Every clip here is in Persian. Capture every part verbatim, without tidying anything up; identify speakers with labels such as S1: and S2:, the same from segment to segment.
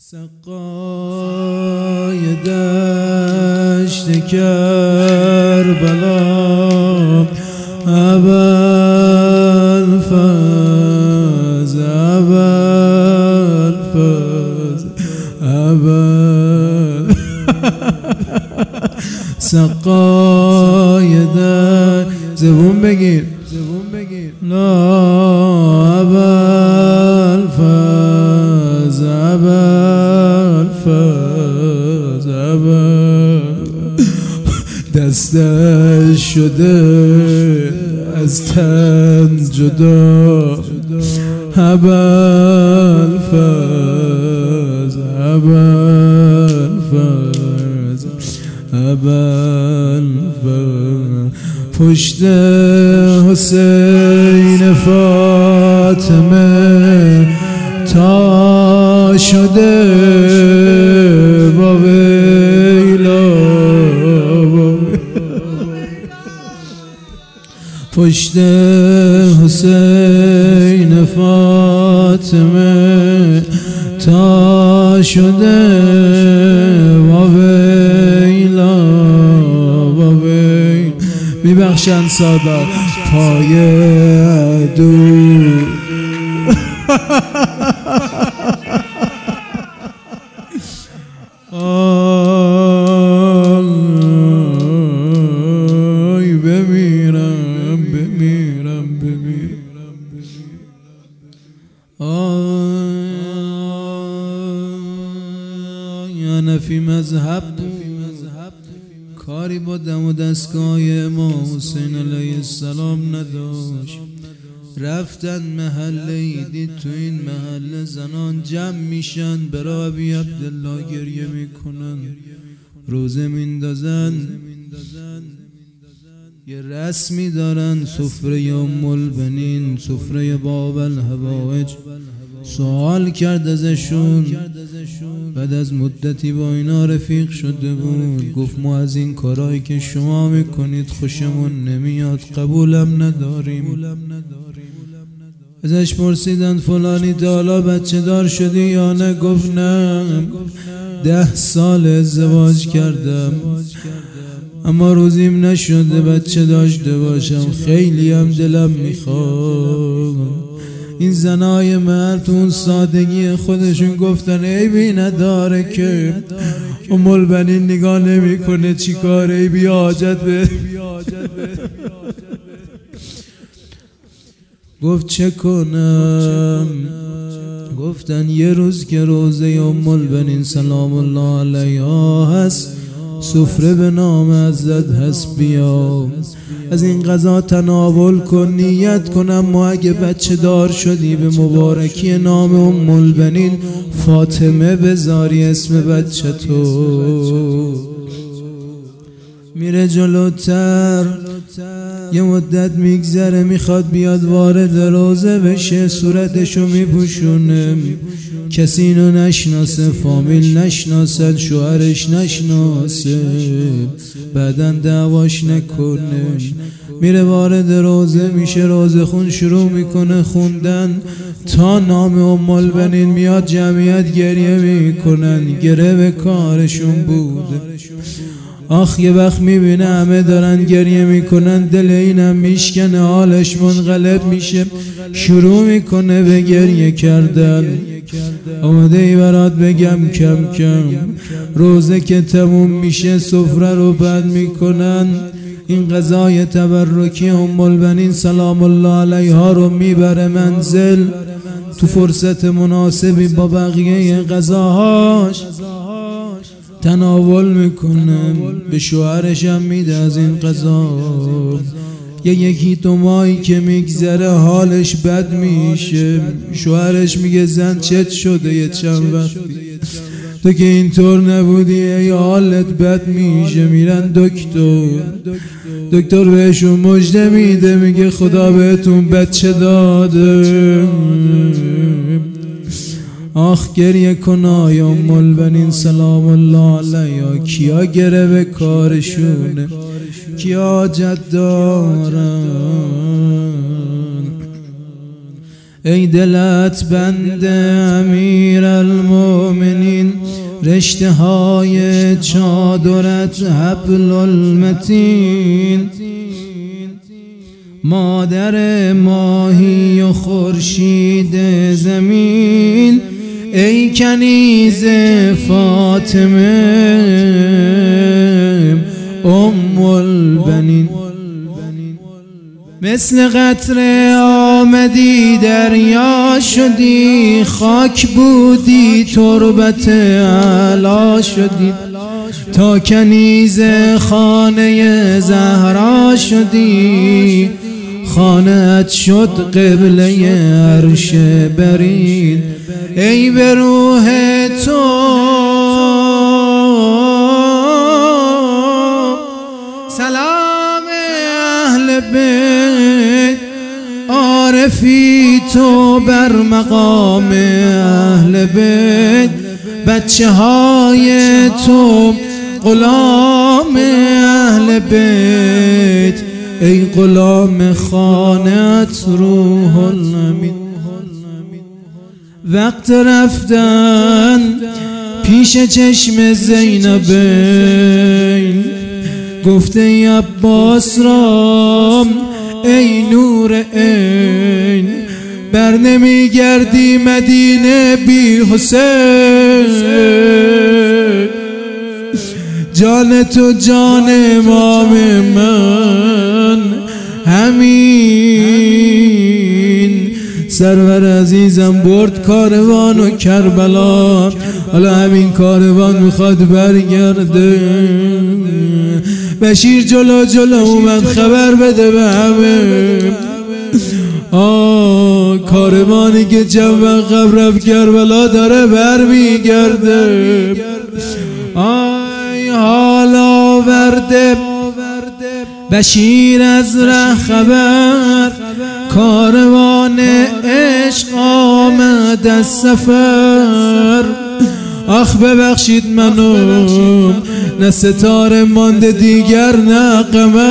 S1: سقای دشت کربلا ابوالفضل ابوالفضل ابوالفضل سقای دشت زبون بگیر لا ابوالفضل ابوالفضل ابوالفضل دستش شده از تن جدا ابوالفضل ابوالفضل ابوالفضل پشت حسین فاطمه تا شده با ویلا پشت حسین فاطمه تا شده با ویلا با ویلا میبخشن سادات پای عدو آی بمیرم بمیرم بمیرم آی حنفی مذهب کاری با دم و دستگاه امام حسین علیه السلام نداشت. رفتن محله دید تو این محله زنان جمع میشن برای ابی عبدالله گریه میکنن، روزه میندازن، یه رسمی دارن، سفره ام البنین، سفره باب الحوائج. سوال کرد ازشون، بعد از مدتی با اینا رفیق شده بود، گفت ما از این کارهایی که شما میکنید خوشمون نمیاد، قبولم نداریم. ازش پرسیدن فلانی تا حالا بچه دار شدی یا نه؟ گفت نه، ده سال ازدواج کردم اما روزیم نشده بچه داشته باشم، خیلی هم دلم میخواد. این زنای مرد اون سادگی خودشون گفتن عیبی نداره که ام البنین نگاه نمی کنه چی کاره، عیبی حاجت به گفت چه کنم؟ گفتن یه روز که روزه ام البنین سلام الله علیها هست، سفره به نام حضرت هست، بیا از این غذا تناول کن، نیت کنم ما اگه بچه دار شدی به مبارکی نام ام البنین فاطمه بذاری اسم بچه تو. میره جلوتر، یه مدت میگذره، میخواد بیاد وارد روزه بشه، صورتشو میپوشونه، کسی اینو نشناسه، فامیل نشناسه، شوهرش نشناسه، بعدن دعواش نکنه. میره وارد روزه میشه، روزه خون شروع میکنه خوندن تا نام ام البنین میاد، جمعیت گریه میکنن، گره به کارشون بوده. آخ یه وقت میبینه همه دارن گریه میکنن، دل اینم میشکنه، حالش منقلب میشه، شروع میکنه به گریه کردن. آمده ای برات بگم کم کم، روزه که تموم میشه سفره رو بد میکنن، این غذای تبرکی ام البنین سلام الله علیها رو میبره منزل، تو فرصت مناسبی با بقیه غذاهاش تناول میکنه، به شوهرش هم میده از این غذا. یه یکی دو ماهی که میگذره حالش بد میشه، شوهرش میگه زن چت شده یه چند وقتی، تو که اینطور نبودی ای حالت بد میشه. میرن دکتر، دکتر بهشون مژده میده، میگه خدا بهتون بچه داده. آخ گریه کنای ام البنین سلام الله علیها، کیا گره به کارشونه، کیا حاجت دارن. ای دلت بند امیر المؤمنین، رشته های چادرت حبل المتین. مادر ماهی و خورشید زمین، ای کنیز فاطمه ام البنین. مثل قطره آمدی دریا شدی، خاک بودی تربت علا شدی، تا کنیز خانه زهرا شدی، خانه‌ات شد قبله عرش برین. ای به روح تو سلام اهل بیت، عارفی تو بر مقام اهل بیت، بچه های تو غلام اهل بیت، ای غلام خانه‌ات روح الامین. وقت رفتن پیش چشم زینبین، گفته ای عباس را ای نور عین، بر نمی گردی مدینه بی حسین. جان تو جان امام من همین. سرور عزیزم برد کاروان و کربلا، حالا همین کاروان میخواد برگرده. بشیر جلو جلو اومد خبر بده به همه، آه کاروانی که جنب قبر رفت کربلا داره بر میگرده. آی حال آورده بشیر از ره خبر، کاروان عشق آمد از سفر. آخ ببخشید منو، نه ستاره مانده دیگر نه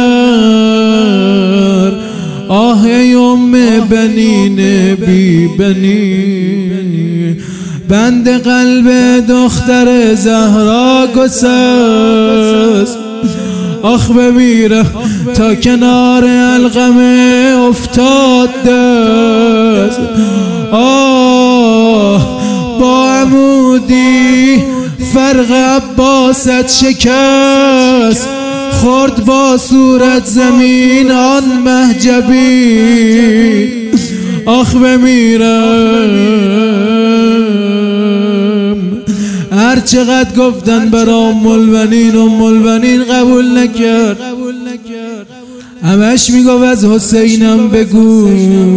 S1: قمر. آه ای ام بنین بی بنین، بند قلب دختر زهرا گسست. آخ بمیره تا کنار القمه افتاد دست. آه با عمودی فرق عباست شکست، خورد با صورت زمین آن مهجبی. آخ بمیرم، هر چقدر گفتن برا ام البنین، ام البنین قبول نکرد. همش میگفت از حسینم بگو.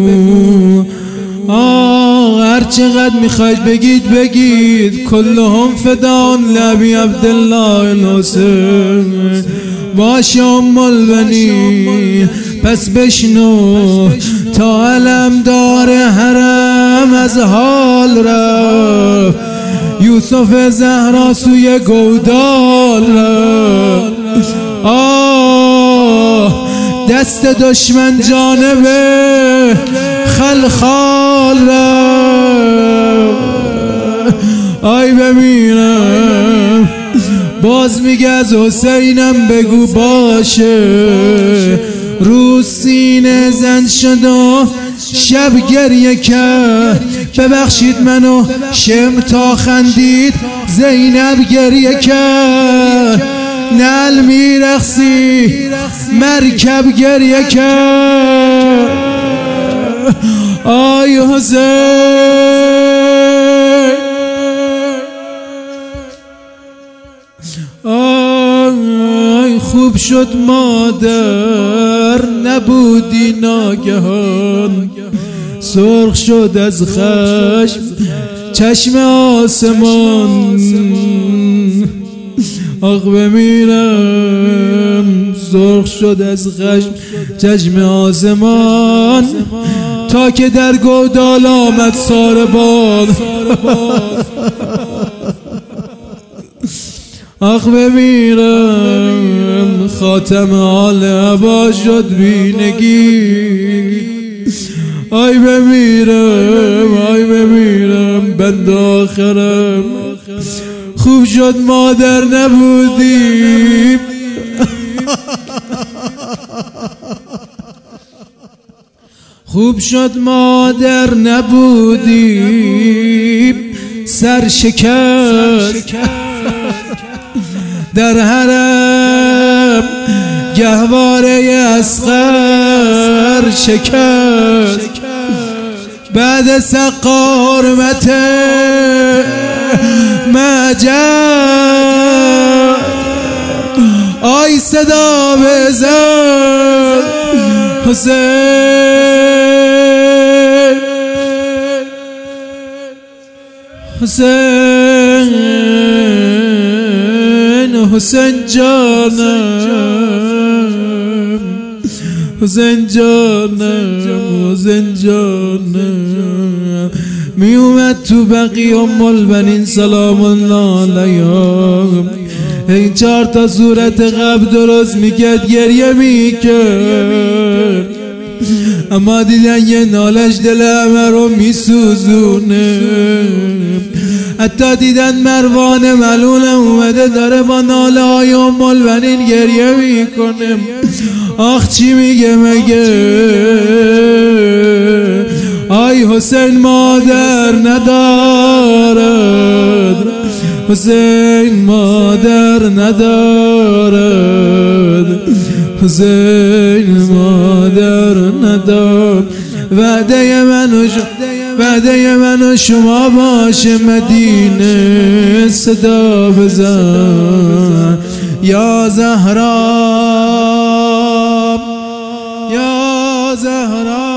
S1: آه هر چقدر میخواید بگید بگید، کلهم فدان لابی عبدالله الحسین. باش ام البنین پس بشنو، تا علمدار حرم از حال رفت، یوسف زهرا سوی گودال رفت. آه دست دشمن جانب خلخال رفت. آی بمیرم، باز میگه از حسینم بگو باشه. روز سینه زن شد و شب گریه کرد، ببخشید منو شم تا خندید زینب گریه کرد. نل میرخسی مرکب گریه کرد. آی حسین، آی خوب شد مادر نبودی ناگهان، سرخ شد از خشم چشم آسمان. آخ بمیرم، سرخ شد از خشم چشم آسمان، تا که در گودال آمد ساربان. آخ بمیرم، خاتم حال عبا شد بینگی. آی بمیرم آی بمیرم بند آخرم خوب شد مادر نبودیم خوب شد مادر نبودیم سر شکست در حرم گهواره اصغر شکست بعد سقا حرمت مجد آی صدا بزن حسین حسین حسین جانم حسین جانم حسین جانم می اومد تو بقیع ام البنین سلام الله علیها این چهار تا صورت قبل درست میکرد گریه میکرد اما دیدن یه نالش دل همه رو میسوزونه حتی دیدن مروان ملول اومده داره با ناله های ام البنین گریه میکنه آخ چی میگه مگه آی حسین مادر ندارد حسین مادر ندارد حسین مادر ندارد وعده من و وعده من و شما باشه مدینه صدا بزن یا زهرا یا زهرا